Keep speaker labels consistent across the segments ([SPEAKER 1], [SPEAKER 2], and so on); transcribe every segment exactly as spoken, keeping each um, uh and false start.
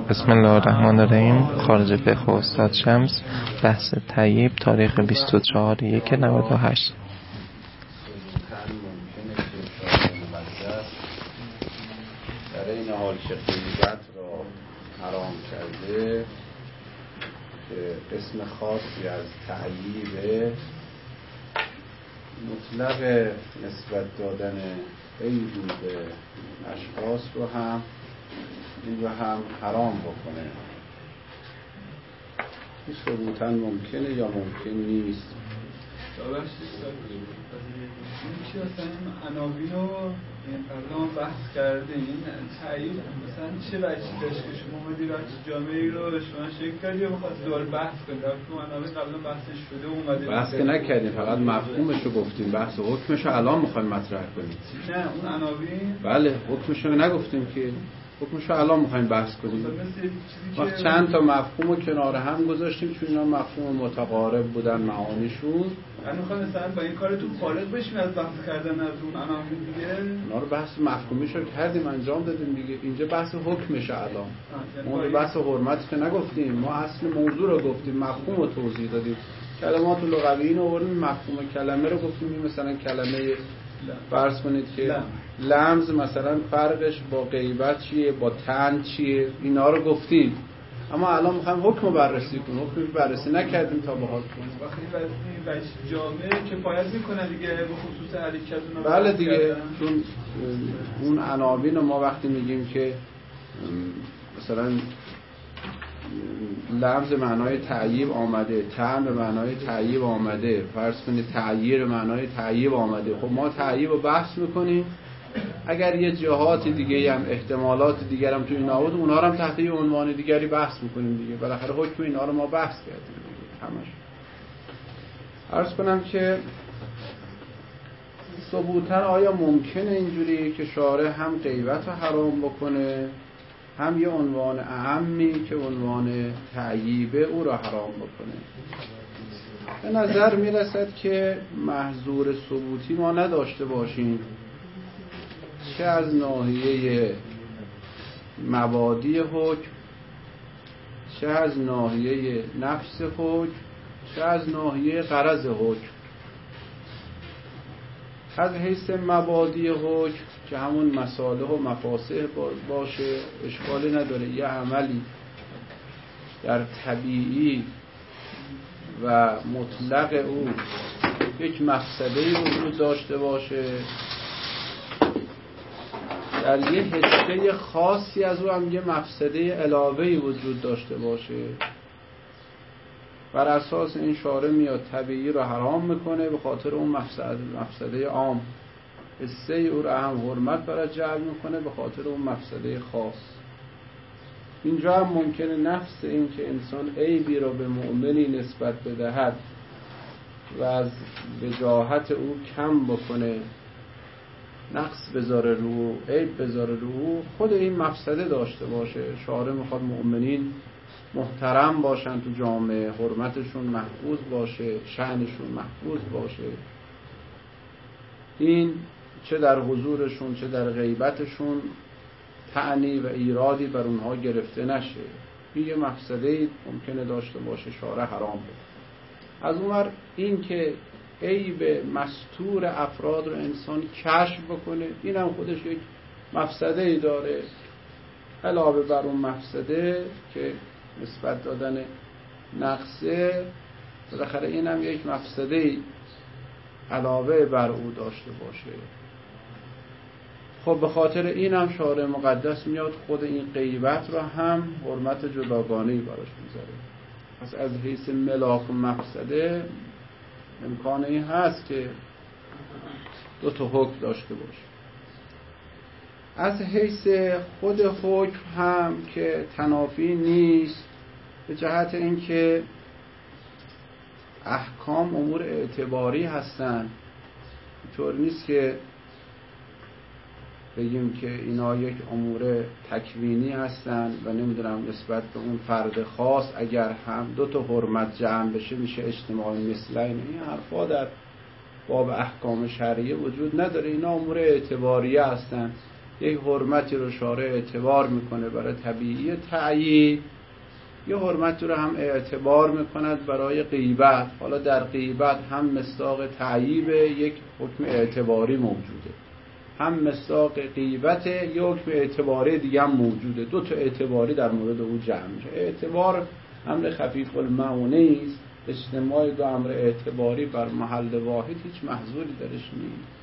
[SPEAKER 1] بسم الله الرحمن الرحیم. خارج فقه استاد شمس، بحث طیب، تاریخ بیست و چهار یک نود و هشت.
[SPEAKER 2] در این حال که غیبت را حرام کرده که اسم خاصی از تعییب مطلق نسبت دادن عیبی به اشخاص رو هم این رو هم حرام بکنه. این ثبوتاً ممکنه یا ممکن نیست؟
[SPEAKER 3] دابرش چی اصلا عناوین رو قبلا ما بحث کردیم. این تعیید مثلا چه وجهی داشت که شما اومدی بچه جامعه رو شما شکل کردی یا بخواست دوباره بحث کنید؟ در که عناوین قبلا بحثش شده اومده
[SPEAKER 2] بحث که نکردیم، فقط مفهومش رو گفتیم. بحث حکمش رو الان میخوایم مطرح کنیم.
[SPEAKER 3] نه اون عناوین
[SPEAKER 2] بله حکمش رو نگفتیم که، حکمش رو الان میخوایم بحث کنیم. وقت چند تا مفهوم رو کنار هم گذاشتیم چون اینا مفهوم متقارب بودن معانیشون.
[SPEAKER 3] من میخوام مثلا با این کارتون فارغ بشیم از بحث کردن از اون عناوین دیگه.
[SPEAKER 2] اونا رو بحث مفهومیش رو کردیم، انجام دادیم دیگه. اینجا بحث حکمش الان. ما رو بحث حرمت که نگفتیم، ما اصل موضوع رو گفتیم، مفهوم رو توضیح دادیم. کلمات لغوی رو آوردیم، مفهوم کلمه رو گفتیم. مثلا کلمه فرض کنید که لمز مثلا فرقش با غیبت چیه، با طعن چیه، اینا رو گفتیم. اما الان میخوایم حکم رو بررسی کنیم. حکم رو بررسی نکردیم تا به حال.
[SPEAKER 3] وقتی وجه جامعه کفایت میکنه دیگه به خصوص حرکت اونها.
[SPEAKER 2] بله دیگه، چون اون عناوین رو ما وقتی میگیم که مثلا لفظ معنای تعییب آمده، طعن به معنای تعییب آمده، فرض کنید تعییر معنای تعییب آمده، خب ما تعییب رو بحث میکنیم. اگر یه جهات دیگه هم احتمالات دیگر هم تو این آورد، اونها رو هم تحت یه عنوان دیگری بحث میکنیم دیگه. بالاخره حکم اینا رو ما بحث کردیم همش. عرض کنم که ثبوتاً آیا ممکنه اینجوری که شارع هم غیبت رو حرام بکنه، هم یه عنوان اعمی که عنوان تعییبه او را حرام بکنه؟ به نظر میرسد که محظور ثبوتی ما نداشته باشیم، چه از ناحیه مبادی حکم، چه از ناحیه نفس حکم، چه از ناحیه غرض حکم. از حیث مبادی حکم که همون مصالح و مفاسد باشه اشکالی نداره. یه عملی در طبیعی و مطلق او یک مفسده وجود داشته باشه، در یه حصه خاصی از او هم یه مفسده علاوه‌ای وجود داشته باشه، بر اساس این شارع میاد طبیعی رو حرام میکنه به خاطر اون مفسده مفسده عام. حصه او رو هم حرمت برای جعل میکنه به خاطر اون مفسده خاص. اینجا هم ممکنه نفس این که انسان عیبی رو به مؤمنی نسبت بدهد و از وجاهت او کم بکنه، نقص بذاره رو عیب بذاره رو، خود این مفسده داشته باشه. شارع میخواد مؤمنین محترم باشن تو جامعه، حرمتشون محفوظ باشه، شأنشون محفوظ باشه. این چه در حضورشون چه در غیبتشون طعنی و ایرادی بر اونها گرفته نشه. این یه مفسده ممکنه داشته باشه، شارع حرام بود. از اونور این که عیب مستور افراد رو انسان کشف بکنه، این هم خودش یک مفسده ای داره، علاوه بر اون مفسده که نسبت دادن نقصه. بالاخره این هم یک مفسده علاوه بر او داشته باشه. خب به خاطر این هم شارع مقدس میاد خود این غیبت رو هم حرمت جداگانه‌ای براش میذاره. پس از حیث ملاک و مفسده امکان این هست که دو تا حکم داشته باشه. از حیث خود حکم هم که تنافی نیست، به جهت اینکه احکام امور اعتباری هستن. اینطور نیست که بگیم که اینا یک امور تکوینی هستن و نمیدونم نسبت به اون فرد خاص اگر هم دو تا حرمت جمع بشه میشه اجتماعی مثلین. این حرفا در باب احکام شرعیه وجود نداره. اینا امور اعتباریه هستن. یک حرمتی رو شارع اعتبار میکنه برای طبیعی تعییب، یه حرمتی رو هم اعتبار میکند برای غیبت. حالا در غیبت هم مصداق تعییب یک حکم اعتباری موجوده، هم مصداق غیبت یک حکم اعتباری دیگه هم موجوده. دو تا اعتباری در مورد او جمع میشه. اعتبار امر خفیف المعانی است، اجتماع دو امر اعتباری بر محل واحد هیچ محظوری درش نیست.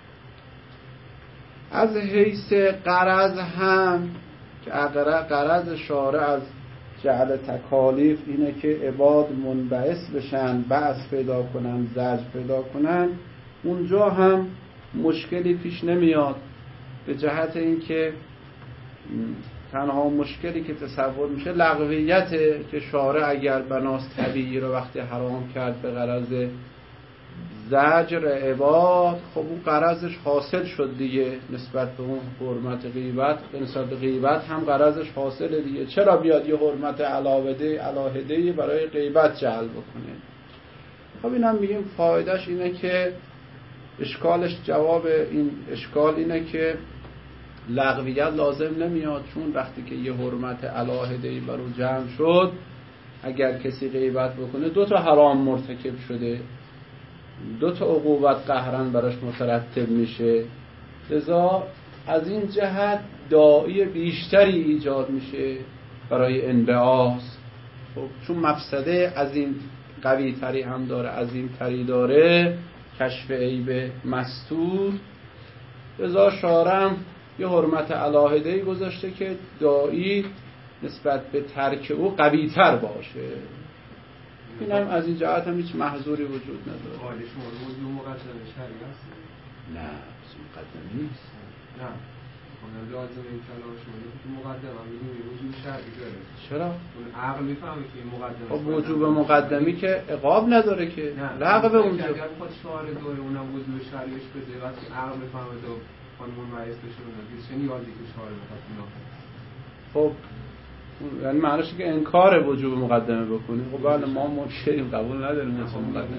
[SPEAKER 2] از حیث غرض هم که غرض شارع از جعل تکالیف اینه که عباد منبعث بشن، بعث پیدا کنن، زجر پیدا کنن، اونجا هم مشکلی پیش نمیاد، به جهت اینکه تنها مشکلی که تصور میشه لغویت، که شارع اگر بناس طبیعی رو وقتی حرام کرد به غرض زجر عباد، خب اون غرضش حاصل شد دیگه، نسبت به اون حرمت غیبت، نسبت به غیبت هم غرضش حاصل دیگه. چرا بیاد یه حرمت علاوده علاهده‌ای برای غیبت جعل بکنه؟ خب اینم میگیم فایدهش اینه که اشکالش، جواب این اشکال اینه که لغویت لازم نمیاد، چون وقتی که یه حرمت علاهده‌ای بر او جمع شد، اگر کسی غیبت بکنه دو تا حرام مرتکب شده، دو تا عقوبت قهرن براش مترتب میشه. لذا از این جهت داعی بیشتری ایجاد میشه برای انبعاث. خب چون مفسده از این قوی تری هم داره، از این تری داره، کشف عیب مستور، لذا شارع یه حرمت علاهده‌ای گذاشته که داعی نسبت به ترک او قوی تر باشه. این هم از این جهت هم هیچ محظوری وجود نداره.
[SPEAKER 4] حالی شما موضوع مقدمه شرعی هست؟
[SPEAKER 2] نه مقدمه نیست.
[SPEAKER 4] نه اون لازم این کلام شما که مقدمه هم میدونی وجود شرعی داره.
[SPEAKER 2] چرا؟
[SPEAKER 4] اون عقل میفهمه که این مقدمه
[SPEAKER 2] خب وجوب مقدمی که عقاب نداره که، لغو اونجا.
[SPEAKER 4] اگر خود شارع داره اونم وجود شرعیش بده، وقتی عقل میفهمه تو قانون مایز بشه اون چه نیازی که شارع بخواد اونا.
[SPEAKER 2] خب یعنی معنیش که انکار وجوب مقدمه بکنی. خب بله ما مشکلی قبول نداریم مثلا مقدمه.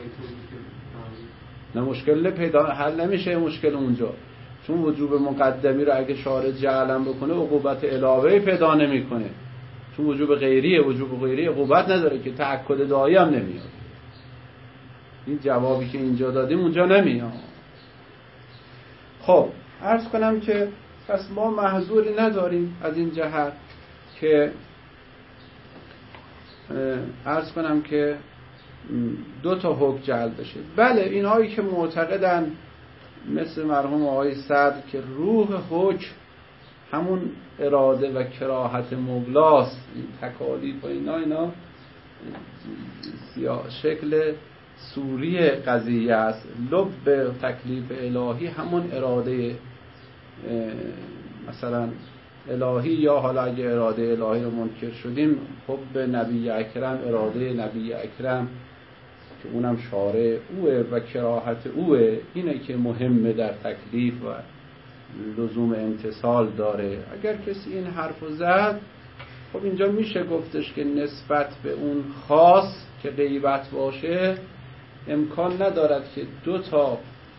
[SPEAKER 2] نه مشکل پیدا حل نمیشه مشکل اونجا، چون وجوب مقدمی رو اگه شارع جعلم بکنه عقوبت علاوه‌ای پیدا نمیکنه، چون وجوب غیریه، وجوب غیری عقوبت نداره که تأکد داعی هم نمیاد. این جوابی که اینجا دادیم اونجا نمیاد. خب عرض کنم که پس ما محظوری نداریم از این جهت که عرض کنم که دو تا حکم جعل بشه. بله اینهایی که معتقدن مثل مرحوم آقای صدر که روح حکم همون اراده و کراهت مولاست، این تکالیف و اینا اینا شکل سوری قضیه است. لب تکلیف الهی همون اراده مثلا الهی، یا حالا اگه اراده الهی رو منکر شدیم حب نبی اکرم، اراده نبی اکرم که اونم شارع اوه و کراهت اوه، اینه که مهمه در تکلیف و لزوم امتصال داره. اگر کسی این حرفو زد، خب اینجا میشه گفتش که نسبت به اون خاص که غیبت باشه امکان ندارد که دو تا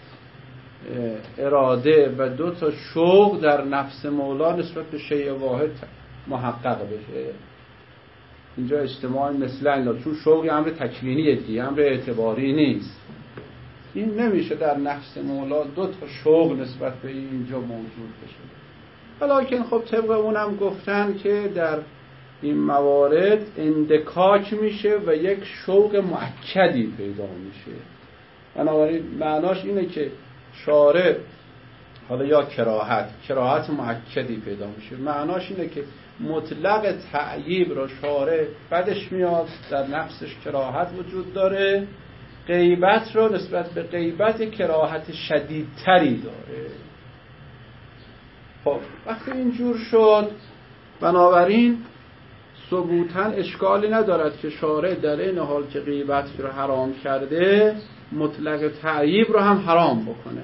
[SPEAKER 2] اراده و دو تا شوق در نفس مولا نسبت به شیء واحد محقق بشه. اینجا اجتماع مثلا، چون شوقی امر تکوینیه دیگه، امر اعتباری نیست. این نمیشه در نفس مولا دو تا شوق نسبت به اینجا موجود بشه. ولیکن خب طبق اونم گفتن که در این موارد اندکاک میشه و یک شوق مؤکدی پیدا میشه. بنابراین معناش اینه که شارع حالا یا کراهت کراهت مؤکدی پیدا میشه، معناش اینه که مطلق تعییب را شارع بدش میاد، در نفسش کراهت وجود داره، غیبت رو نسبت به غیبت کراهت شدیدتری داره. خب وقتی اینجور شد، بنابراین ثبوتاً اشکالی ندارد که شارع در این حال که غیبت رو حرام کرده مطلق تعییب رو هم حرام بکنه.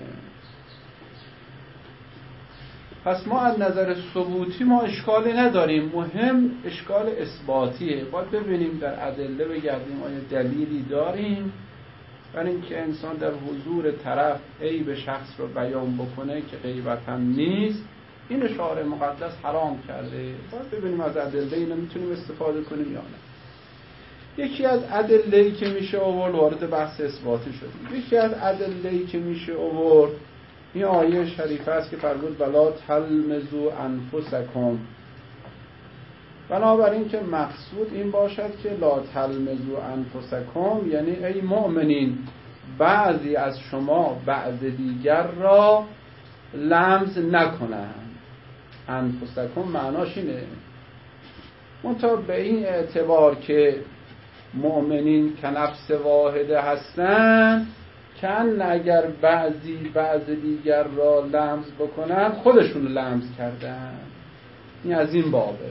[SPEAKER 2] پس ما از نظر ثبوتی ما اشکالی نداریم، مهم اشکال اثباتیه. باید ببینیم در ادله بگردیم آیا دلیلی داریم برای اینکه انسان در حضور طرف عیب شخص رو بیان بکنه که غیبت هم نیست این اشاره مقدس حرام کرده. باید ببینیم از ادله اینا میتونیم استفاده کنیم یا نه. یکی از ادله‌ای که میشه آورد، وارد بحث اثباتی شدیم، یکی از ادله‌ای که میشه آورد این آیه شریفه است که فرمود ولا تلمزوا انفسکم. بنابراین که مقصود این باشد که لا تلمزوا انفسکم یعنی ای مؤمنین بعضی از شما بعض دیگر را لمز نکنند. انفسکم معناش اینه، منتها به این اعتبار که مؤمنین که نفس واحده هستن کن اگر بعضی بعض دیگر را لمز بکنن خودشون لمز کردن. این از این بابه.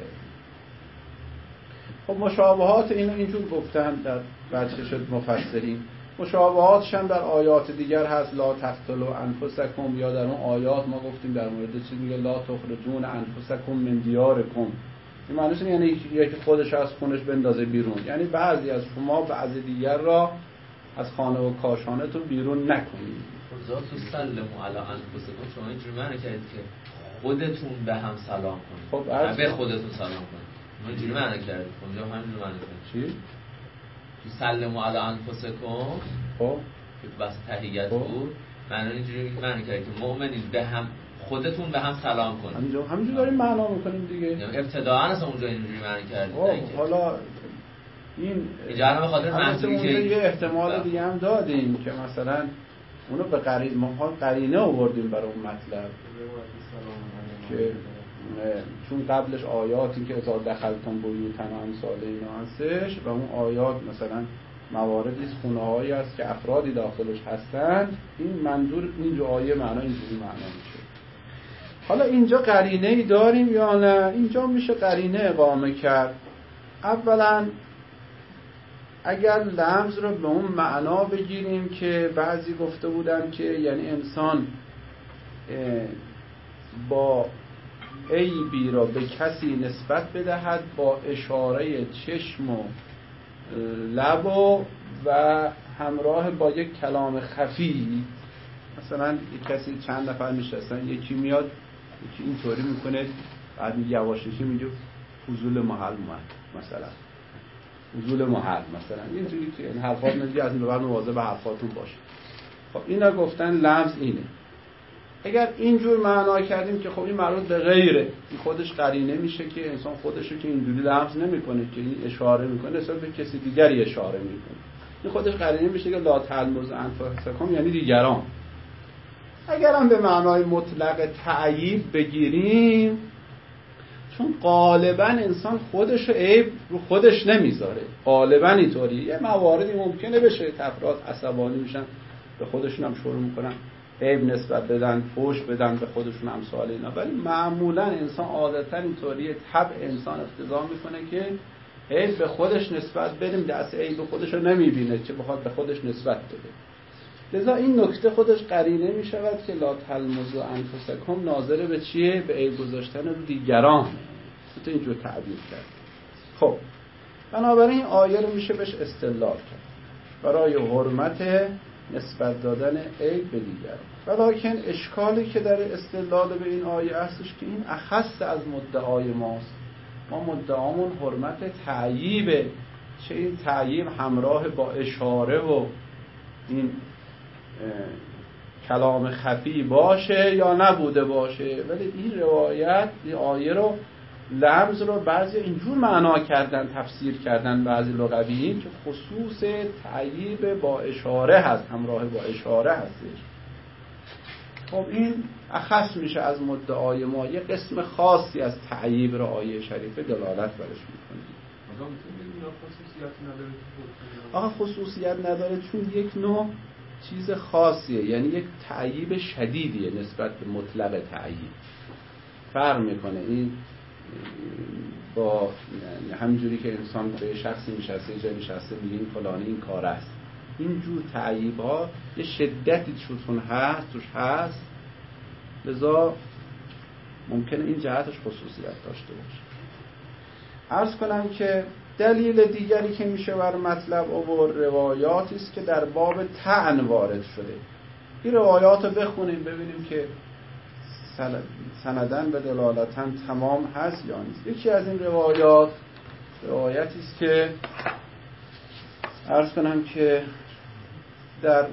[SPEAKER 2] خب مشابهات اینو اینجور گفتن در بچه شد مفسرین. مشابهاتش هم در آیات دیگر هست، لا تقتلوا انفسکم، یا در اون آیات ما گفتیم در مورد چیز میگه لا تخرجون انفسکم من دیارکم. این معنیش یعنی یکی خودش از خونش بندازه بیرون، یعنی بعضی از شما بعضی دیگر را از خانه و کاشانتون بیرون نکنید.
[SPEAKER 5] خدا تو سلموا علی انفسکم شما اینجوری معنی کردید که خودتون به هم سلام کنید. خب به خودتون سلام کنید. ما اینجوری معنی کردید. اونجا همینجوری معنی کردید. چی؟ تو سلموا علی انفسکم خب که تو بحث تحیت بود معنی اینجوری معنی کردید که مؤمنین به هم خودتون به هم سلام کنید.
[SPEAKER 2] همینجا همینجوری داریم معنا میکنیم دیگه.
[SPEAKER 5] یعنی ابتداء اصلا اونجا اینجوری معنی کردید.
[SPEAKER 2] خب حالا این
[SPEAKER 5] اینجا به خاطر منظوری که
[SPEAKER 2] یه احتمال دیگه هم دادیم که مثلا اونو به قرینه ما قرینه آوردیم برای اون مطلب که چون قبلش آیاتی که اذا دخلتم بیوتن و امثال اینا هستش و اون آیات مثلا مواردی از خونه‌هایی است که افرادی داخلش هستند، این منظور اینجا آیه معنا اینجوری معنا میشه. حالا اینجا قرینه‌ای داریم یا نه؟ اینجا میشه قرینه اقامه کرد. اولا اگر لمز رو به اون معنا بگیریم که بعضی گفته بودن که یعنی انسان با عیبی را به کسی نسبت بدهد با اشاره چشم و لب و, و همراه با یک کلام خفی. مثلا یک کسی چند نفر نشستن، یکی میاد یکی اینطوری میکنه بعد یواشکی میگه فضول محل اومد مثلا فضول محل مثلا اینجوری که این حرفات نمیگه از این به بعد مواظب به حرفاتون باشه. خب اینا گفتن لمز اینه. اگر اینجور معنا کردیم که خب این مربوط به غیره، این خودش قرینه میشه که انسان خودشو که اینجوری لمز نمیکنه که این اشاره میکنه اصلا به کسی دیگری اشاره میکنه، این خودش قرینه میشه که لا تلمزوا انفسکم یعنی دیگران. اگر هم به معنای مطلق تعییب بگیریم، چون غالبا انسان خودشو عیب رو خودش نمیذاره، غالبا اینطوریه. یه مواردی ممکنه بشه افراد عصبانی میشن به خودشون هم شروع میکنن عیب نسبت بدن، فحش بدن به خودشون امثال اینا، ولی معمولا انسان عادتا اینطوریه، طبع انسان اقتضا میکنه که عیب به خودش نسبت بدیم، دست عیب خودش رو نمیبینه چه بخواد به خودش نسبت بده. لذا این نکته خودش قرینه میشود که لا تلمزوا انفسکم ناظر به چیه؟ به عیب گذاشتن رو دیگران. تو اینجور تعبیر کرد. خب بنابراین این آیه رو میشه بهش استدلال کرد برای حرمت نسبت دادن عیب به دیگران. ولیکن اشکالی که در استدلال به این آیه هستش که این اخص از مدعای ماست. ما مدعامون حرمت تعییبه، چه این تعییب همراه با اشاره و این کلام خفی باشه یا نبوده باشه. ولی این روایت این آیه رو لمز رو بعضی اینجور معنا کردن، تفسیر کردن بعضی لغویین که خصوص تعییب با اشاره هست، همراه با اشاره هستش. خب این اخص میشه از مدعای ما، یه قسم خاصی از تعییب رو آیه شریفه دلالت برش میکنه. آقا خصوصیت نداره چون یک نوع چیز خاصیه، یعنی یک تعییب شدیدیه نسبت به مطلق تعییب. فرق میکنه این با همینجوری که انسان به شخصی نشسته یه جایی نشسته میگه این فلانی این کار است. اینجور تعییب ها یه شدتی توشون هست توش هست لذا ممکنه این جهتش خصوصیت داشته باشه. عرض کنم که دلیل دیگری که میشه بر مطلب آورد روایاتی است که در باب طعن وارد شده. این روایات رو بخونیم ببینیم که سندن به دلالتن تمام هست یا نیست. یکی از این روایات روایتی است که عرض کنم که در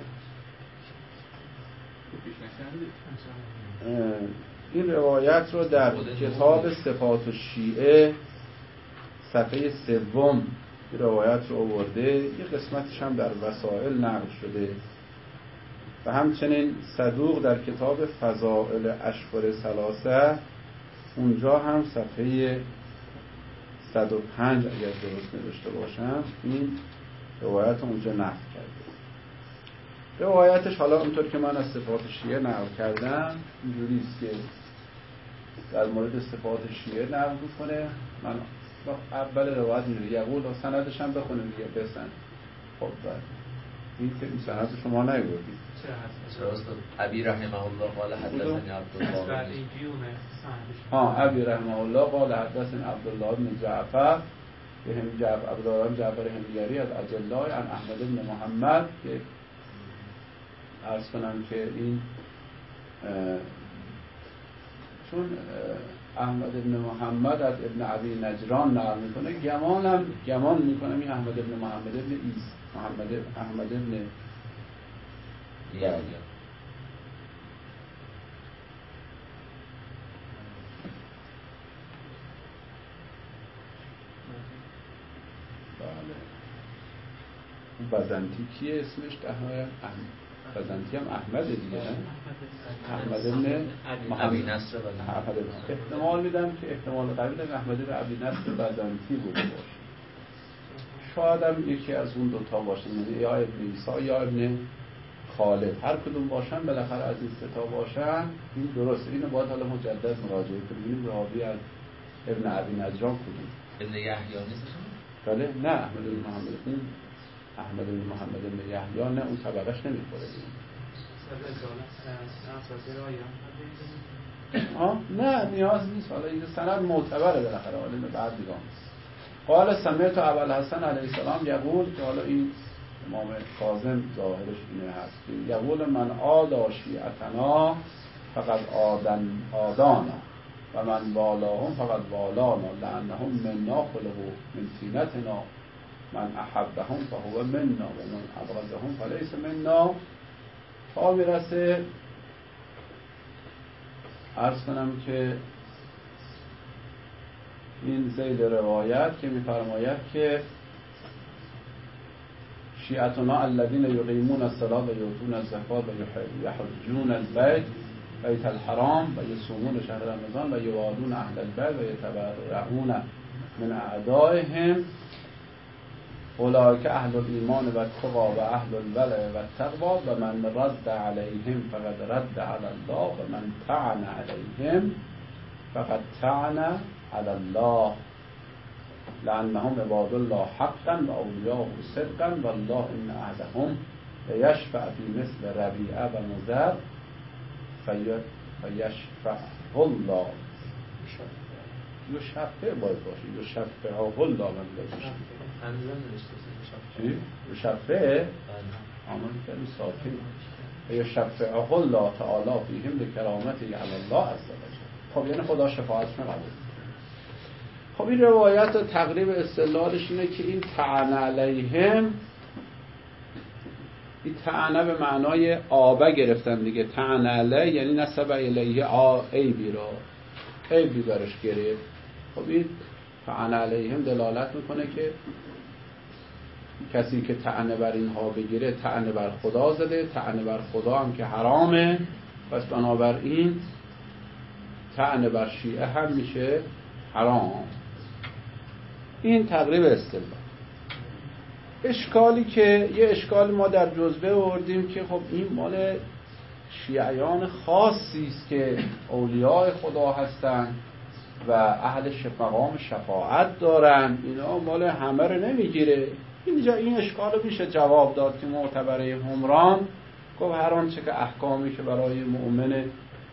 [SPEAKER 2] این روایت رو در کتاب صفات الشیعه صفحه سوم روایت رو آورده، یه قسمتش هم در وسائل نقل شده و همچنین صدوق در کتاب فضائل اشهر ثلاثه اونجا هم صفحه صد و پنج اگر درست نوشته باشم این روایت اونجا نقل کرده. روایتش حالا اونطور که من از صفات شیعه نقل کردم اینجوری است که در مورد صفات شیعه نقل میکنه. من اول روایت اینجوری یقول و سندش هم بخونیم دیگه بسن. خب بعد این که این سند شما نیوردید
[SPEAKER 5] چرا است؟ ابی رحمه الله قال حدثني عبدالله
[SPEAKER 2] ها ابی رحمه الله قال حدثني عبدالله بن جعفر به هم جعفر عبدالله بن جعفر همیری از اجلای عن احمد بن محمد که عرض کنم که این چون احمد بن محمد از ابن عبی نجران نقل میکنه گمانم گمان میکنم این احمد بن محمد ابن ایس محمد احمد بن یحیی بزنتی کیه اسمش؟ بزنتی هم احمد دیگه نه؟ احمد بن
[SPEAKER 5] ابی نصر
[SPEAKER 2] بزنتی. احتمال میدم که احتمال قوی دارم احمد بن ابی نصر بزنتی بوده باشه. شاید هم یکی از اون دوتا باشه، یا ابن عیسی یا ابن خالد، هر کدوم باشن بالاخره از این سه تا باشن این درسته. اینو باید حالا مجدد مراجعه کنیم راوی از ابن ابی نجران کدوم؟
[SPEAKER 5] ابن یحیی نیست؟
[SPEAKER 2] بله نه احمد بن محمد اون احمد بن محمد بن یحیی نه اون طبقش نمیخوره. آه نه نیاز نیست، حالا این سند معتبره بالاخره حالا اینو بعد دیگه. قال سمعت ابوالحسن علیه السلام یقول که حالا این امام کاظم ظاهرش اینه هست که یقول من آدا شیعتنا فقط آدن آدانا و من والاهم فقط والانا لانهم منا خلقوا من طینتنا من احبهم فهو منا و من ابغضهم فلیس منا. تا میرسه عرض کنم که این ذیل روایت که میفرماید که شیعتنا الذين يقيمون الصلاة و یؤتون الزکات و یحجون البیت بیت الحرام و یصومون شهر رمضان و یوادون اهل البیت و یتبرؤون من اعدائهم اولئک اهل الایمان و التقی و اهل الولع و التقوی و من رد علیهم فقد رد علی الله و من طعن علیهم فقد طعن علی الله لانهم عباد الله حقا و اولیاء صدقا والله ان احدهم لیشفع فی مثل ربیعه و مضر فیشفعه الله یشفع باید باشه یشفعه الله من باید چی؟ یشفع آمن کلی ساکن یشفعه الله تعالی فیهم بکرامته علی الله عز و جل. خب یعنی خدا شفاعتشون قبول. خب این روایت و تقریب استدلالش اینه که این طعن علیهم این طعنه به معنای آبه گرفتن دیگه. طعن علیه یعنی نسب الیه عیبی را عیبی برش گرفت. خب این طعن علیهم دلالت میکنه که کسی که طعنه بر اینها بگیره طعنه بر خدا زده، طعنه بر خدا هم که حرامه، پس بنابراین طعنه بر شیعه هم میشه حرام. این تقریب استدلال. اشکالی که یه اشکال ما در جزوه آوردیم که خب این مال شیعیان خاصی است که اولیاء خدا هستن و اهل مقام شفاعت دارن، اینا مال همه رو نمیگیره. اینجا این اشکال رو میشه جواب داد که معتبره همران گفت هر آنچه که احکامی که برای مؤمن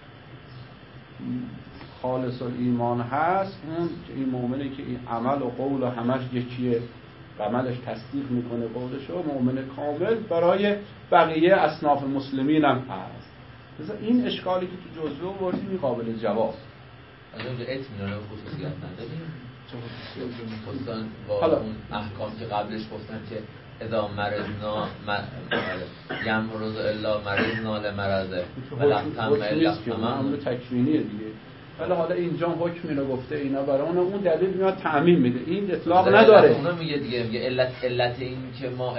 [SPEAKER 2] خالص الایمان هست، اون این مؤمنی که این عمل و قول و همش یکیه، عملش تصدیق میکنه قولش، و مؤمن کامل برای بقیه اصناف مسلمین هم هست. مثلا این اشکالی که تو جزوه آوردیم این قابل جواب.
[SPEAKER 5] از اونجا اطمینان خصوصیت نداریم. خصوصا با اون احکام که قبلش گفتن که اذا مرضنا یمرض الا مرضنا لمرضه ولم تم الا
[SPEAKER 2] تمام تکوینیه دیگه. ولی حالا اینجا حکم اینو گفته اینا برای اون اون دلیل میاد تعمیم میده. این اطلاق نداره.
[SPEAKER 5] اون میگه دیگه میگه علت علت این که ما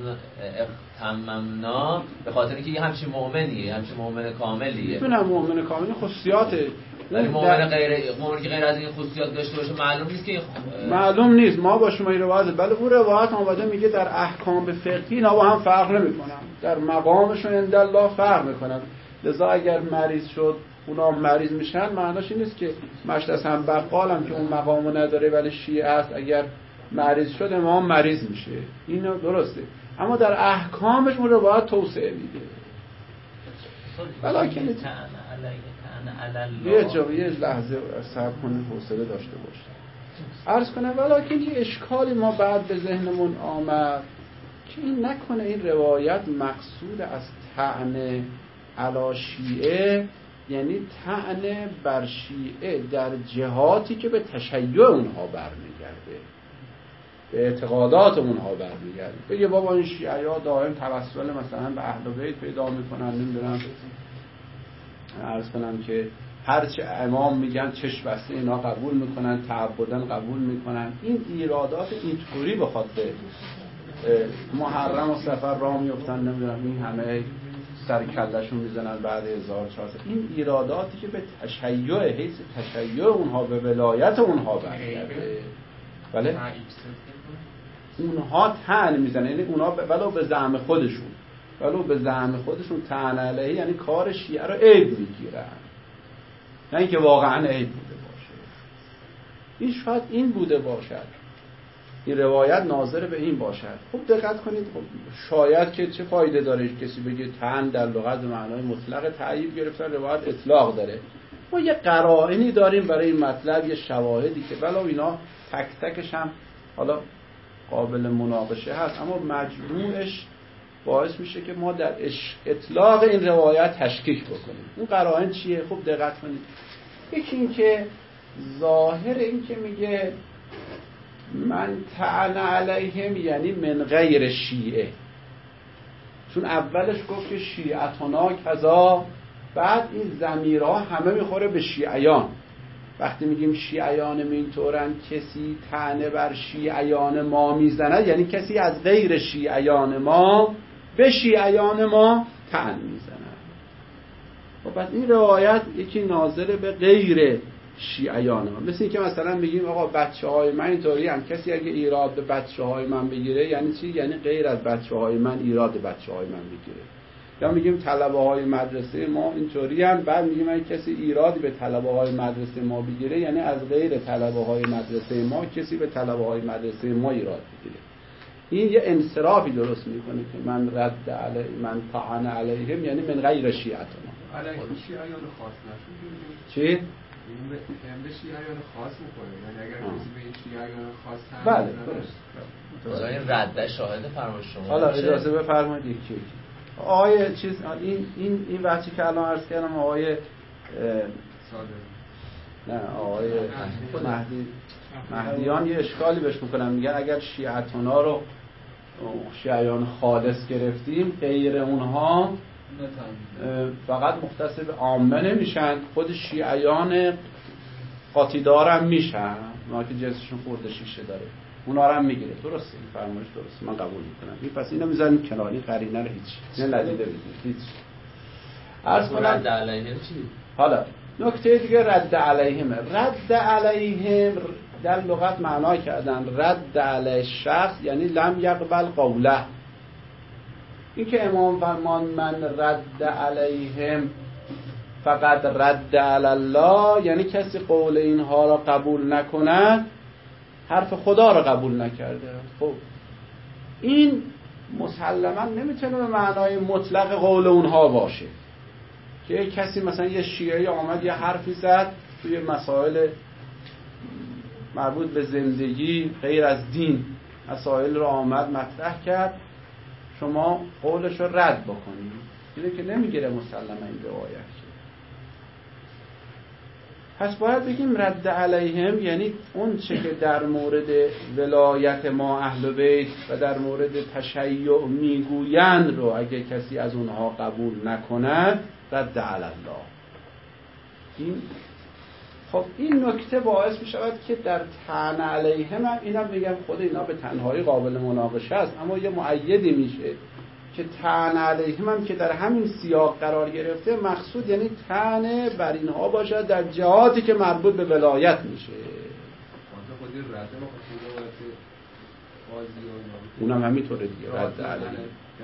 [SPEAKER 5] اختممنا به خاطر اینکه یه همچین مؤمنیه، همچین مؤمن کاملیه.
[SPEAKER 2] میتونم مؤمن کاملی خصوصیاته.
[SPEAKER 5] ولی مؤمن غیر مؤمنی که غیر از این خصوصیات داشته باشه معلوم نیست که
[SPEAKER 2] معلوم نیست. ما با شما این روایت بله اون روایت اومده میگه در احکام فقهی اینا با هم فرق نمیکنن. در مقامشون عند الله فرق میکنن. لذا اگر مریض شد اونا مریض میشن معناش این نیست که مشت از هم بقالم که اون مقامو نداره ولی شیعه است اگر مریض شد امام مریض میشه. اینو درسته. اما در احکامش اون روایت توسعه میده. ولی که یه جا یه لحظه صبر کنید حوصله داشته باشید. عرض کنم ولی یه اشکالی ما بعد به ذهنمون آمد که این نکنه این روایت مقصود از طعن علی شیعه یعنی طعن بر شیعه در جهاتی که به تشیع اونها برمیگرده، به اعتقادات اونها برمیگرده. بگه بابا این شیعه ها دائم توسل مثلا به اهل بیت پیدا میکنن، نمیدونم عرض کنم که هرچه امام میگن چشم بسته اینا قبول میکنن، تعبدن قبول میکنن. این ایرادات اینطوری بخواد به محرم و سفر راه میفتن، نمیدونم این همه سر کلشون میزنن بعد هزار و چهارصد. این ایراداتی که به تشیع حیث تشیع اونها به ولایت اونها برمیگرده. بله اونها طعن میزنن، یعنی اونها ولو به زعم خودشون ولو به زعم خودشون طعن علیه یعنی کار شیعه رو عیب میگیرن، نه اینکه واقعا عیب بوده باشه. این شاید این بوده باشد، این روایت ناظر به این باشد. خب دقت کنید، خب شاید که چه فایده داره کسی بگه طعن در لغت معنای مطلق تعیین گرفتن، روایت اطلاق داره. ما یه قرائنی داریم برای این مطلب، یه شواهدی که ولو اینا تک تکش هم حالا قابل مناقشه هست اما مجموعش باعث میشه که ما در اطلاق این روایت تشکیک بکنیم. اون قرائن چیه؟ خب دقت کنید. یکی این که ظاهر این که میگه من طعن علیهم یعنی من غیر شیعه، چون اولش گفت که شیعتنا کذا، بعد این ضمیرها همه میخوره به شیعیان. وقتی میگیم شیعیان اینطورن کسی طعن بر شیعیان ما میزنه یعنی کسی از غیر شیعیان ما به شیعیان ما طعن میزنه. و پس این روایت یکی ناظر به غیر شیعیان ها، مثل این که مثلا بگیم آقا بچه های من اینطوری هم، کسی اگه ایراد به بچه های من بگیره یعنی چی؟ یعنی غیر از بچه های من ایراد بچه های من بگیره. یا میگیم طلبه های مدرسه ما اینطوری هم، بعد میگیم اگه کسی ایرادی به طلبه های مدرسه ما بگیره یعنی از غیر طلبه های مدرسه ما کسی به طلبه های مدرسه ما ایراد بگیره. این یه انصرافی درست میکنه که من رد علی من طعن علیهم یعنی من غیر شیعتنا.
[SPEAKER 4] علیه شیعیان خاص نشون.
[SPEAKER 2] چی؟
[SPEAKER 4] این به شیعیان خاص میکنه، یعنی اگر کسی به این شیعیان خاص هم
[SPEAKER 2] بله درست.
[SPEAKER 5] این رد شاهد فرمایش شما. حالا
[SPEAKER 2] اجازه بفرمایید یکی آقای چیز این این این بچه که الان عرض کردم آقای نه آقای مهدی مهدیان یه اشکالی بهش میکنن، میگن اگر شیعتنا رو شیعیان خالص گرفتیم غیر اونها فقط مختص به عامه نمیشن، خود شیعیان قاطیدار هم میشن، اونا که جنسشون خورده شیشه داره اونا رو هم میگیره. درسته این فرمایش درسته، من قبول میکنم. این پس اینو میذاریم کنار، این قرینه رو هیچ نه لذیذه بدید هیچ. عرض کنم
[SPEAKER 5] رد علیهم چی؟
[SPEAKER 2] حالا نکته دیگه رد علیهم. رد علیهم در لغت معنا کردن رد علی شخص یعنی لم یقبل قوله. این که امام فرمان من رد علیهم فقط رد علی الله یعنی کسی قول اینها را قبول نکند حرف خدا را قبول نکرده. خب این مسلما نمیتونه به معنای مطلق قول اونها باشه که کسی مثلا یه شیعی آمد یه حرفی زد توی مسائل مربوط به زندگی غیر از دین مسائل رو آمد مطرح کرد، شما قولش رو رد بکنید. اینه که نمیگیره مسلما این روایت. پس باید بگیم رد علیهم یعنی اون چه که در مورد ولایت ما اهل بیت و در مورد تشیع میگویند رو اگه کسی از اونها قبول نکند رد علی الله. این خب این نکته باعث می شود که در طعن علیهم هم اینا بگم خود اینا به تنهایی قابل مناقشه است، اما یه مؤیدی میشه که طعن علیهم هم که در همین سیاق قرار گرفته مقصود یعنی طعن بر اینها باشد در جهاتی که مربوط به ولایت میشه. اونم همینطوره دیگه رد علیهم.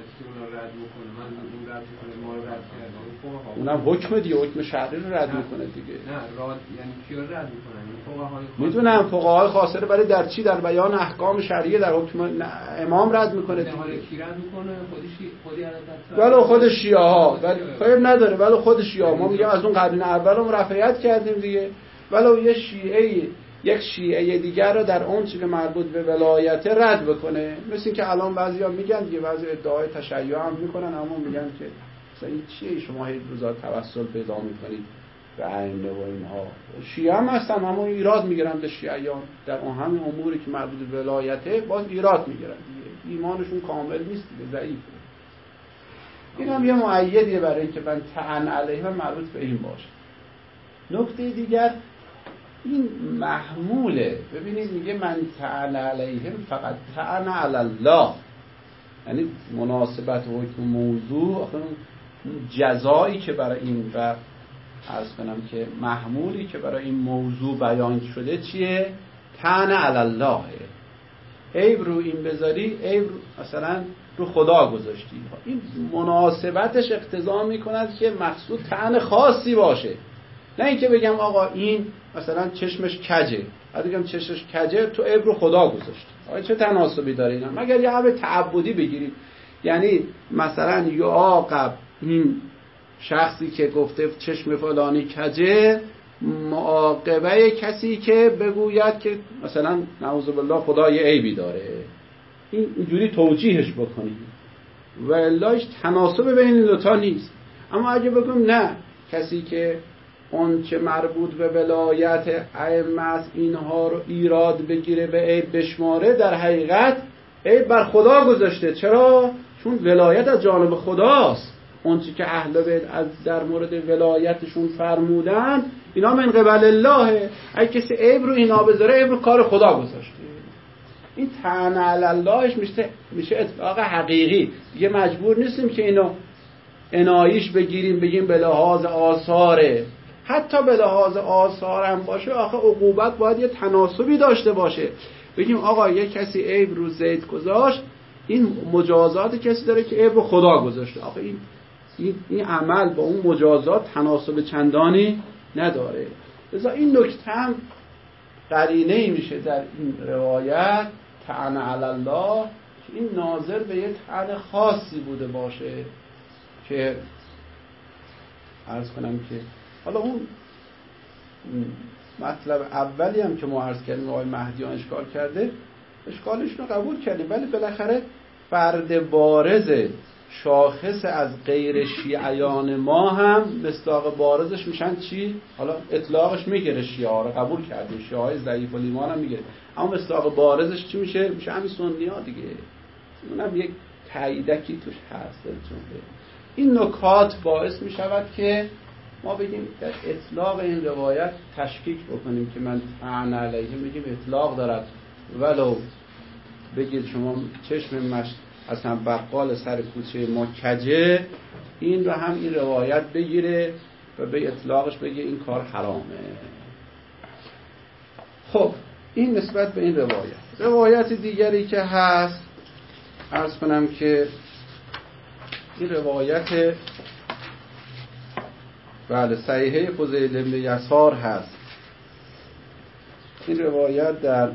[SPEAKER 2] اونم حکم دیگه، حکم شرعی رو رد میکنه دیگه.
[SPEAKER 4] نه رد یعنی کیو رد میکنن؟ فقهای
[SPEAKER 2] میدونم فقهای خاصه برای در چی؟ در بیان احکام شرعیه، در حکم امام رد میکنه دیگه.
[SPEAKER 4] کی رد میکنه؟ خودش خودی علت
[SPEAKER 2] ولو خود شیعه ها ولی خیلی نداره، ولو خود شیعه ما میگم از اون قرن اولم رفعیت کردیم دیگه. ولو یه شیعه یک شیعه دیگر رو در اون چیزی که مربوط به ولایت رد بکنه، مثل این که الان بعضیا میگن دیگه، بعضی ادعای تشیع هم میکنن اما میگن که مثلا این چیه شما هی روزا توسل پیدا میکنید به ائمه و اینها. شیعه هم هستن اما ایراد میگیرن به شیعیان در اون همین اموری که مربوط به ولایته، باز ایراد میگیرن دیگه، ایمانشون کامل نیست دیگه، ضعیفه. این هم یه مؤیدیه برای اینکه من طعن علیهم مربوط به این باشه. نکته دیگر این محموله. ببینید میگه من طعن علیهم فقط طعن علی الله، یعنی مناسبت حکم موضوع آخه جزایی که برای این و عرض کنم که محمولی که برای این موضوع بیان شده چیه؟ طعن علی الله. عیب رو این بذاری، عیب مثلا رو خدا گذاشتی. این مناسبتش اقتضا میکند که مقصود طعن خاصی باشه، نه اینکه بگم آقا این مثلا چشمش کجه، بعد بگم چشمش کجه تو عیب رو خدا گذاشتی. آقا چه تناسبی داره اینا؟ مگر یه عیب تعبدی بگیریم، یعنی مثلا یعاقب این شخصی که گفته چشم فلانی کجه معاقبه کسی که بگوید که مثلا نعوذ بالله خدا یه عیبی داره، این اینجوری توجیهش بکنیم و الاش تناسب بین این دوتا نیست. اما اگه بگم نه، کسی که اون که مربوط به ولایت ائمه است اینها رو ایراد بگیره به عیب بشماره، در حقیقت عیب بر خدا گذاشته. چرا؟ چون ولایت از جانب خداست. اون چی که اهل بیت از در مورد ولایتشون فرمودن اینا من قبل الله. اگه کسی عیب رو اینا بذاره عیب رو کار خدا گذاشته. این طعن علی اللهش میشه میشه اطلاق حقیقی. دیگه مجبور نیستیم که اینو عنایش بگیریم بگیم به لحاظ آثاره. حتی به لحاظ آثار هم باشه آخه عقوبت باید یه تناسبی داشته باشه. بگیم آقا یه کسی عیب رو زید گذاشت، این مجازات کسی داره که عیب رو خدا گذاشته. آخه این این, این عمل با اون مجازات تناسب چندانی نداره. لذا این نکته هم قرینه‌ای میشه در این روایت طعن علی الله که این ناظر به یه طعن خاصی بوده باشه که عرض کنم که حالا اون مطلب اولی هم که ما عرض کردیم آقای مهدیان اشکال کرده، اشکالشون رو قبول کردیم، ولی بالاخره فرد بارز شاخص از غیر شیعیان ما هم مصداق بارزش میشن چی؟ حالا اطلاقش میگیره شیعه ها رو قبول کردیم، شیعه های ضعیف الایمان هم میگیره، اما مصداق بارزش چی میشه؟ میشه همین سنی ها دیگه. اونم یک تاییدکی توش هست. این نکات باعث میشود که ما بگیم در اطلاق این روایت تشکیک بکنیم که من طعن علیه بگیم اطلاق دارد، ولو بگید شما چشم مشت اصلا بقال سر کوچه ما کجه، این رو هم این روایت بگیره و به اطلاقش بگه این کار حرامه. خب این نسبت به این روایت. روایت دیگری که هست عرض کنم که این روایت بله صحیحه فضیل بن یسار هست. این روایت در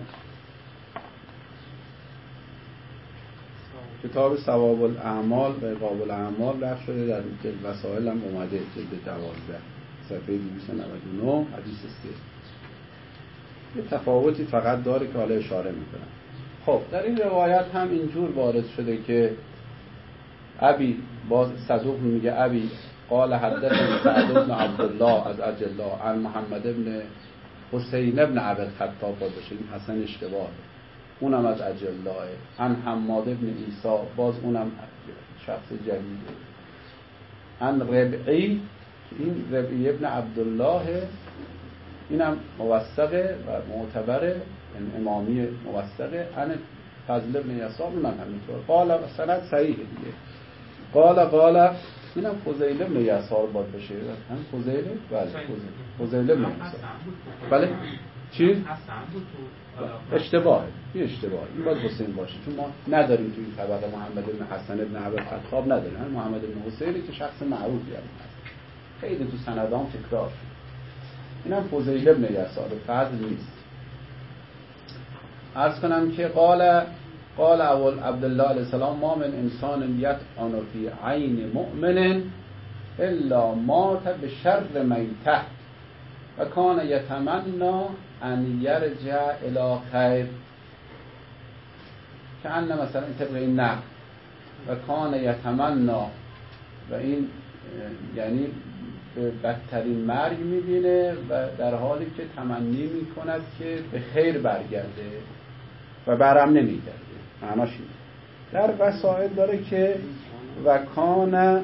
[SPEAKER 2] کتاب ثواب الاعمال و عقاب الاعمال نقل شده، در جلد وسائل هم اومده، جلد دوازده صفحه دویست و نود و نه حدیث سه. یه تفاوتی فقط داره که حالا اشاره میکنم. خب در این روایت هم اینجور وارد شده که ابی باز صدوق میگه ابی قال حدثني سعد بن عبدالله از اجلا عن محمد بن حسین بن عبدالخطاب باشه، این حسن اشتباهه، اونم از اجلاه. عن حماد بن عیسی باز اونم شخص جلیله. عن ربعی، این ربعی ابن عبدالله اینم موثقه و معتبره، این امامی موثقه. عن فضل ابن یسار اونم همینطور. قال سند صحیحه دیگه. قال قال اینم فضیل ابن یسار باد بشه، هم فضیل بله فضیل ابن یسار بله چی؟ اشتباهه، این اشتباهه، این باید حسین باشه، چون ما نداریم توی این طبقه محمد بن حسن بن عبدالخطاب نداریم، هم محمد بن حسینی که شخص معروفی هست، خیلی تو سندام تکرار شد. اینم فضیل ابن یسار، فضل نیست. عرض کنم که قال قال اول عبدالله علیه السلام ما من انسان یطعن فی عین مؤمن الا مات بشر میته و کان یتمنی ان یرجع الی خیر، که ان مثلا طبق این نقل و کان یتمنی، و این یعنی به بدترین مرگ میبینه و در حالی که تمنی میکند که به خیر برگرده و برم نمیگرده. معناش اینه. در وسائل داره که و کان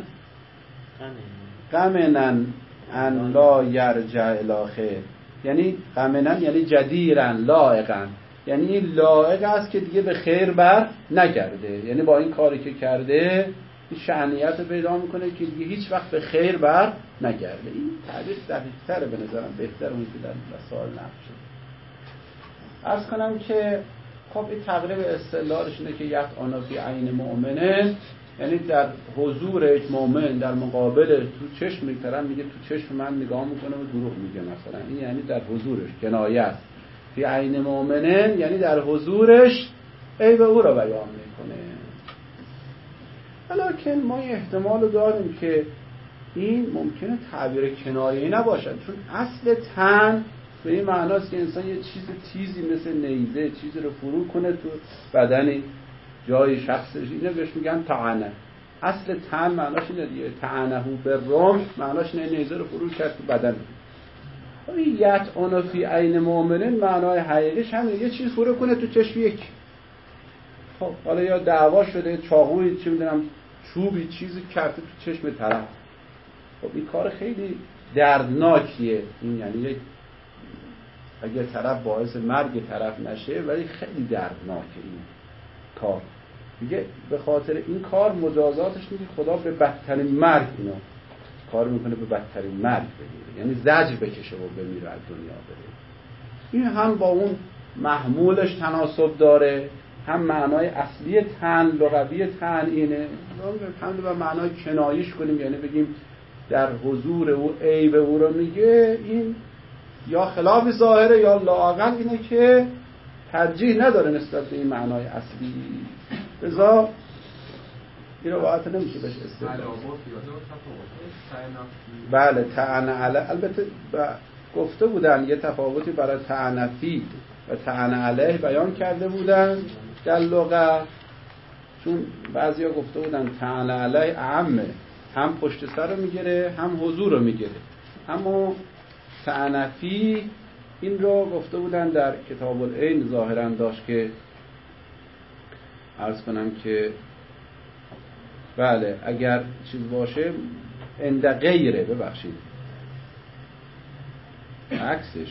[SPEAKER 2] غمنن ان لا یرجع الی خیر، یعنی غمنن یعنی جدیرن لائقن، یعنی این لائق است که دیگه به خیر بر نگرده، یعنی با این کاری که کرده این شأنیت رو پیدا میکنه که دیگه هیچ وقت به خیر بر نگرده. این تعبیر دقیق‌تره به نظرم، بهتر اون که در وسائل نقل شده. عرض کنم که خب این تقریب اصطلاحش اینه که یطعن فی عین مؤمنه، یعنی در حضور یک مؤمن در مقابل تو چشم میترن میگه تو چشم من نگاه میکنه و دروغ میگه مثلا، این یعنی در حضورش کنایه است. فی عین مؤمنه یعنی در حضورش عیب او را بیان میکنه. ولیکن ما یه احتمال رو داریم که این ممکنه تعبیر کنایه‌ای نباشد، چون اصل تن به این معناست که انسان یه چیز تیزی مثل نیزه چیزی رو فرو کنه تو بدنی جای شخصش، اینه بهش میگن طعنه. اصل تن معناش اینه دیگه، طعنه بالرمح معناش اینه نیزه رو فرو کرد تو بدن. این یطعن فی عین مؤمنین معنای حقیقیش همینه، یه چیز فرو کنه تو چشم یک. خب حالا یا دعوا شده، چاقویی چه میدونم چوبی چیزی کرده تو چشم طرف، خب این کار خیلی دردناکیه. این یعنی یک اگر طرف باعث مرگ طرف نشه ولی خیلی دردناکه این کار. میگه به خاطر این کار مجازاتش میگه خدا به بدترین مرگ اینو کار میکنه، به بدترین مرگ بگیره، یعنی زجر بکشه و بمیره از دنیا بره. این هم با اون محمولش تناسب داره، هم معنای اصلی تن لغوی تن اینه، هم به معنای کنایش کنیم، یعنی بگیم در حضور او عیب او رو میگه. این یا خلاف ظاهره یا لااقل اینه که ترجیح نداره نسبت به این معنای اصلی. لذا این روایت نمیشه بهش استدلال. بله طعن علیه، البته گفته بودن یه تفاوتی برای طعن فی و طعن علیه بیان کرده بودن در لغت، چون بعضیا گفته بودن طعن علیه اعمه، هم پشت سر رو میگیره هم حضور رو میگیره، اما طعن فی این رو گفته بودن در کتاب العین ظاهرا داشت که عرض کنم که بله اگر چیز باشه عند غیره، ببخشید عکسش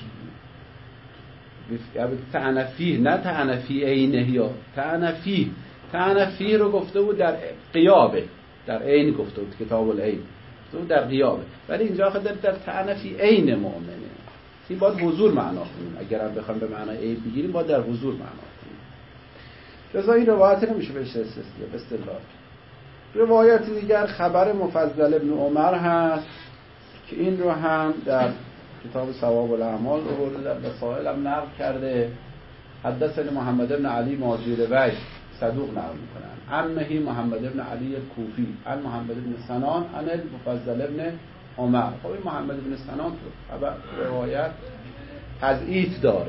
[SPEAKER 2] طعن فی، نه طعن فی عینه، یا طعن فی، طعن فی رو گفته بود در غیابه، در عین گفته بود کتاب العین گفته بود در غیابه، ولی اینجا خود در طعن فی عین مؤمنه. این باید حضور معنا کنیم، اگر هم بخوایم به معنای عیب بگیریم باید در حضور معنا کنیم. لذا این روایت نمیشه بهش استدلال. روایت دیگر خبر مفضل ابن عمر هست که این رو هم در کتاب ثواب الاعمال آورده، در وسائل هم نقل کرده. حدثنا محمد ابن علی ماجیر وی صدوق نقل میکنن، عمه محمد ابن علی کوفی عن محمد ابن سنان عن المفضل ابن عمر. خب این محمد ابن سنان تو خبر روایت تضعیف داره،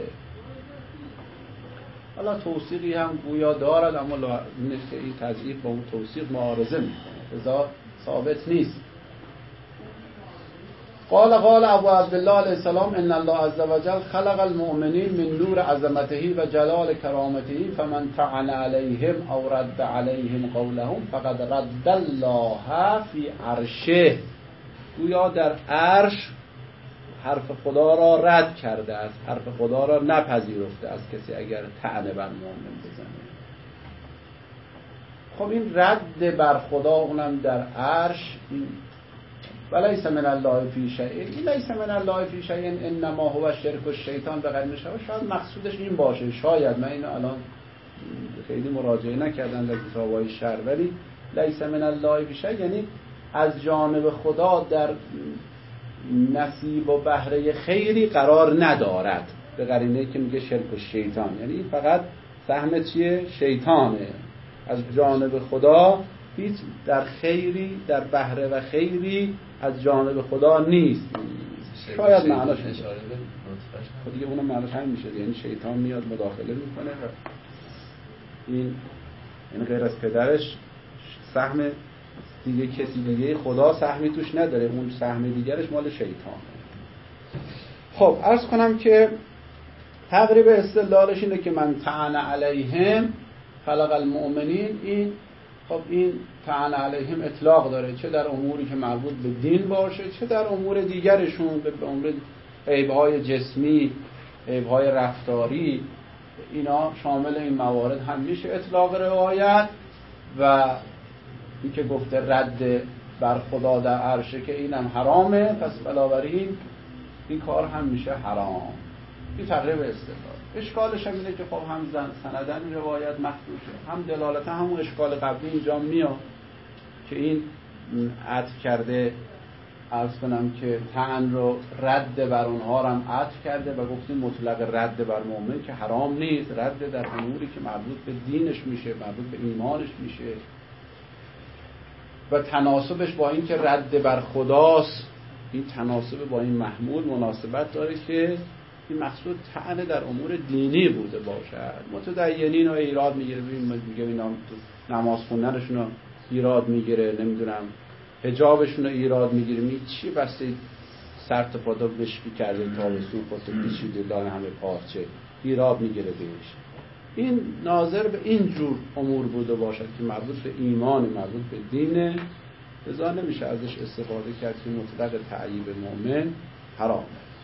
[SPEAKER 2] حالا توثیقی هم گویا دارد، اما این تضعیف با اون توثیق معارضه میکنه. لذا ثابت نیست. قال قال ابو عبدالله علیه السلام ان الله عز وجل خلق المؤمنین من نور عظمته و جلال کرامته فمن طعن علیهم او رد علیهم قولهم فقد رد الله فی عرشه. گویا در عرش حرف خدا را رد کرده است، حرف خدا را نپذیرفته از کسی اگر طعن بر مؤمن بزنه. خب این رد بر خدا اونم در عرش، این ولیس من الله فی شیء، این لیس من الله فی شیء انما هو شرک الشیطان به غیر مشابه. شاید مقصودش این باشه، شاید، من اینو الان خیلی مراجعه نکردم در کتاب‌های شرع، ولی لیس من الله فی شیء یعنی از جانب خدا در نصیب و بهره خیری قرار ندارد، به قرینه که میگه شرک الشیطان، یعنی این فقط سهم چیه؟ شیطانه. از جانب خدا هیچ در خیری، در بهره و خیری از جانب خدا نیست. شاید معناش اشاره به خود دیگه اونم معناش همین میشه، یعنی شیطان میاد مداخله میکنه و این یعنی غیر از پدرش سهم دیگه کسی دیگه خدا سهمی توش نداره، اون سهم دیگرش مال شیطانه. خب عرض کنم که تقریب استدلالش اینه که من طعن علیهم خلق المؤمنین، این خب این طعن علیهم اطلاق داره، چه در اموری که مربوط به دین باشه چه در امور دیگرشون، به امور عیب‌های جسمی، عیب‌های رفتاری، اینا شامل این موارد هم میشه اطلاق روایت. و این که گفته رد بر خدا در عرشه که اینم حرامه، پس بنابراین این کار هم میشه حرام. این تقریب استدلال. اشکالش هم اینه که خب هم سندن روایت مخدوشه، هم دلالتا همون اشکال قبلی اینجا میاد که این عطف کرده، عرض کنم که طعن رو رد بر اونها رو هم عطف کرده و گفتیم مطلق رد بر مؤمن که حرام نیست، رد در اموری که مربوط به دینش میشه، مربوط به ایمانش میشه و تناسبش با این که رد بر خداست، این تناسب با این محمول مناسبت داره که این مقصود طعن در امور دینی بوده باشد. متدینین رو ایراد میگیره، میگه اینا نماز خوندنشون رو ایراد میگیره، نمیدونم حجابشون رو ایراد میگیره، می چی بسته سرت پادا بشکی کرده تابستون خودت پیچیده داره همه پارچه، ایراد میگیره بهش. این ناظر به این جور امور بوده باشد که مربوط به ایمان، مربوط به دینه، لذا نمیشه ازش استفاده کرد که مطلق تعییب مؤمن حرام.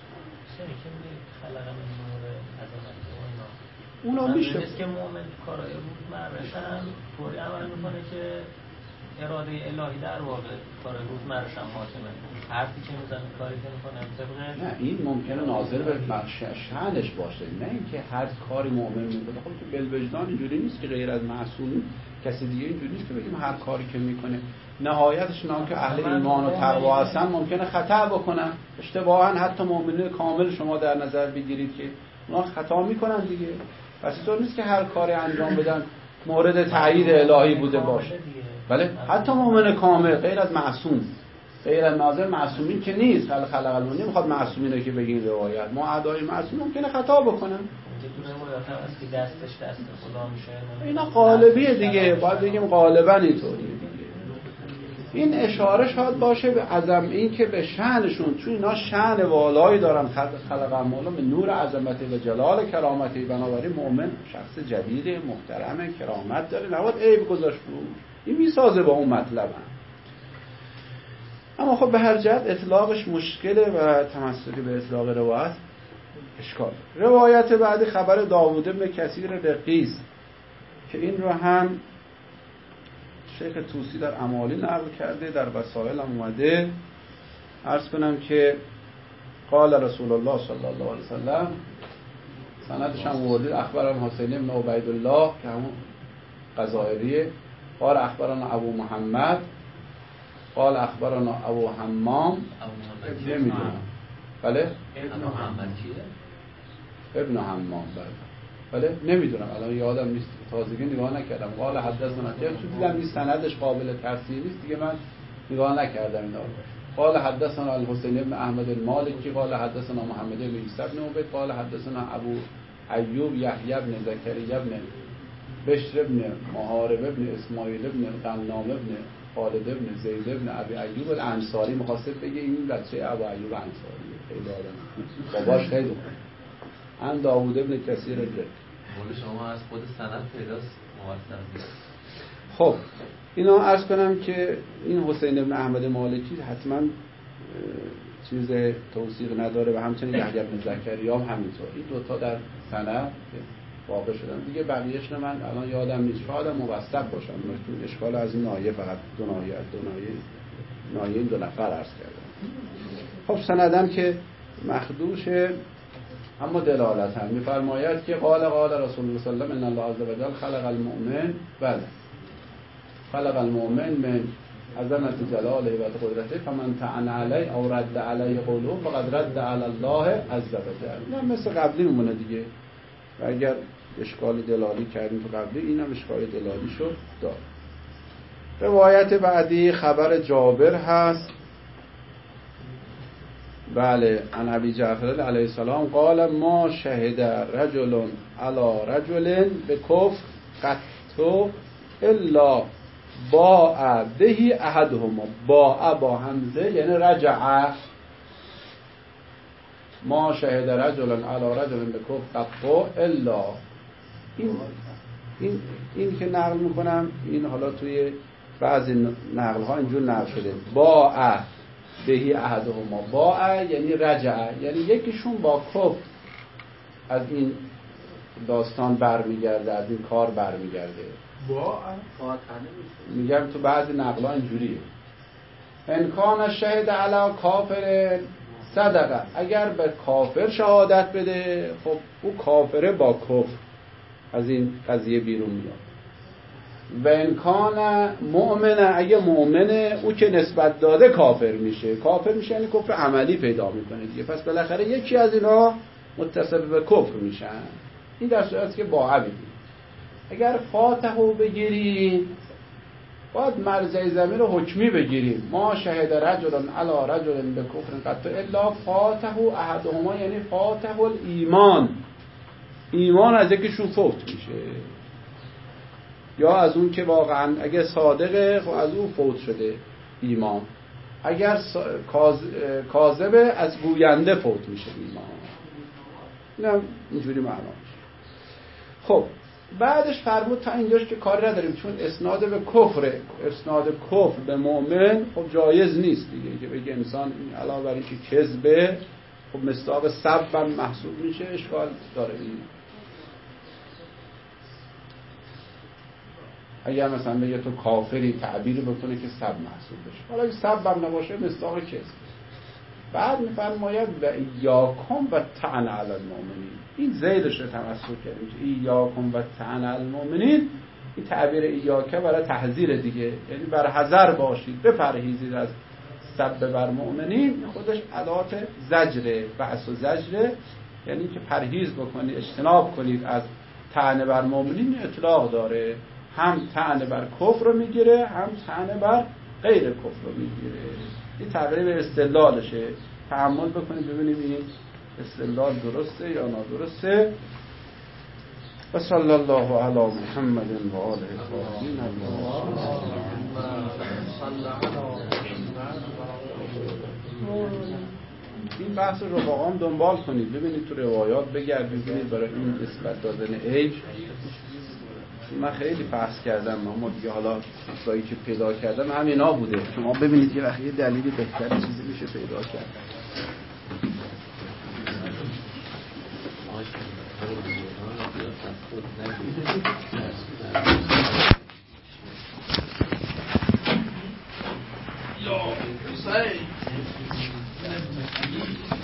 [SPEAKER 2] اونا میشه
[SPEAKER 6] مثل که مؤمن کارای روزمره‌شن طوری عمل میکنه که اراده الهی در واقع کارای روزمره‌شن حاکمه، حرفی که میزنه، کاری که میکنه طبق.
[SPEAKER 2] نه این ممکنه ناظر به شأنش باشه، نه اینکه هر کاری مؤمن میکنه. خب تو بالوجدان اینجوری نیست که غیر از معصوم کسی دیگه اینجوری نیست که بگیم هر کاری که میکنه. نهایتش نه که اهل ایمان و تقوا هستن ممکنه خطا بکنن، اشتباها حتی مؤمنین کامل شما در نظر بگیرید که اونا خطا میکنن دیگه. پس اینطور نیست که هر کاری انجام بدن مورد تایید الهی بوده باشه. بله حتی مؤمن کامل غیر از معصوم، غیر از ناظر معصومین که نیست. خلق خلق المؤمنین میخواد معصومینه که بگین روایت ما اعدای معصوم ممکنه خطا بکنن.
[SPEAKER 6] دستش دست خدا میشه.
[SPEAKER 2] اینا غالبیه دیگه، باید بگیم غالبا اینطوریه دیگه. این اشاره شاید باشه به عظم، این که به شأنشون، چون اینا شأن والایی دارن، خلق المؤمنین به نور عظمت و جلال کرامتی، بنابراین مؤمن شخص جلیل محترم کرامت داره، نباید عیب گذاشت روش. این میسازه با اون مطلب هم. اما خب به هر جهت اطلاقش مشکله و تمسکی به اطلاق روایت اشکال. روایت بعدی خبر داوود بن کثیر رقیس که این رو هم شیخ طوسی در امالی نقل کرده، در وسائل هم اومده. عرض کنم که قال رسول الله صلی الله علیه وسلم، سندش هم ورده، اخبرنا حسین بن عبیدالله که همون قزائریه، قال اخبرنا ابو محمد، قال اخبرنا ابو حمام، نمیدونم. بله
[SPEAKER 5] ابن محمد کیه؟
[SPEAKER 2] ابن حمام. بله بله نمیدونم الان یادم نیست، تازگی نگاه نکردم. قال حدثنا، چون دیدم این سندش قابل تفسیر نیست دیگه من نگاه نکردم اینا. قال حدثنا الحسین بن احمد المالکی قال حدثنا محمد بن عیسی بن عبید قال حدثنا ابو ایوب یحیی بن زکریا بن بشر بن محارب بن اسماعیل بن غنام بن خالد ابن زید ابن ابی ایوب الانصاری می‌خواست بگه این بچه ابو ایوب انصاری خیلی آدم باباش خیلی خوب ان داوود ابن کثیر الرد.
[SPEAKER 5] مول شما از خود سند پیداست موثق.
[SPEAKER 2] خب اینا عرض کنم که این حسین ابن احمد مالکی حتما چیز توثیق نداره و همچنین یحیی بن زکریا هم همینطور. این دوتا در سند واقع شدن دیگه. بقیه‌اش من الان یادم نیست، شاید موثق باشم. تو اشکال از این نایه فقط دو نایه دو نایه نایه این دو نفر عرض کردم. خب سندم که مخدوشه اما دلالت هم می‌فرماید که قال قال رسول الله صلی الله علیه و آله ان الله عز وجل خلق المؤمن بله خلق المؤمن من عظمت جلاله و قدرته فمن طعن علیه او رد علیه قوله فقد رد علی الله عز وجل. نه مثل قبلی میمونه دیگه. و اگر اشکال دلالی کردیم تو قبلی اینم اشکال دلالی شد دار. روایت بعدی خبر جابر هست. بله عن ابی جعفر علیه السلام قال ما شهد رجل علی رجل بکفر قط الا باع بهی احدهما. باع با همزه یعنی رجع. ما شهد رجل علی رجل بکفر قط الا این این این که نقل میکنم این حالا توی بعضی نقل ها اینجور نقل شده باع بهی احدهما. باع یعنی رجع یعنی یکیشون با کفر از این داستان برمیگرده، از این کار برمیگرده.
[SPEAKER 4] با
[SPEAKER 2] میگم تو بعضی نقل ها اینجوریه انکان شهد علی کافر صدقه. اگر به کافر شهادت بده خب او کافره با کفر از این قضیه بیرون میاد. و انکان مؤمنه اگه مؤمنه او که نسبت داده کافر میشه. کافر میشه یعنی کفر عملی پیدا میکنه دیگه. پس بالاخره یکی از اینا متصل به کفر میشن. این در صورتی که باعه بگیرید. اگر فاتحو بگیرید باید مرجع ضمیر رو حکمی بگیریم. ما شهد رجل علی رجل بکفر قط الا فاتحو احدهما یعنی فاتحو الایمان. ایمان از یکیشون فوت میشه یا از اون که واقعا اگه صادقه خب از اون فوت شده ایمان. اگر کاذبه از گوینده فوت میشه ایمان. اینم اینجوری معنا میشه. خب بعدش فرمود تا اینجاش که کار نداریم چون اسناد به کفره. اسناد کفر به مؤمن خب جایز نیست دیگه که بگه انسان علاوه بر اینکه کذبه خب مصداق سب هم محسوب میشه. اشکال داره این. اگر مثلا بگه تو کافری تعبیر بکنه که سب محسوب بشه. حالا اگه سب هم نباشه مصداق کذب. بعد میفرماید و ایاکم و طعن علی المؤمنین. این زیدش رو تمسک کردیم که ایاکم و طعن علی المؤمنین. این تعبیر ایاکه برای تحذیر دیگه یعنی بر حذر باشید بپرهیزید از سب بر مؤمنین. خودش ادات زجره بحث و زجره یعنی که پرهیز بکنید اجتناب کنید از طعن بر مؤمنین. اطلاق داره هم طعن بر کفر رو میگیره هم طعن بر غیر کفر رو میگیره. این تقریب استدلالشه. تأمل بکنید ببینید این استدلال درسته یا نادرسته. و صلی الله علی محمد و آله الطاهرین. این بحث رو واقعا دنبال کنید ببینید تو روایات بگردید ببینید برای این نسبت دادن عیب. من خیلی بحث کردم اما دیگه حالا چیزایی که پیدا کردم همینا بوده. شما ببینید یه وقتی دلیلی بهتر چیزی میشه پیدا کرد.
[SPEAKER 3] یا حسین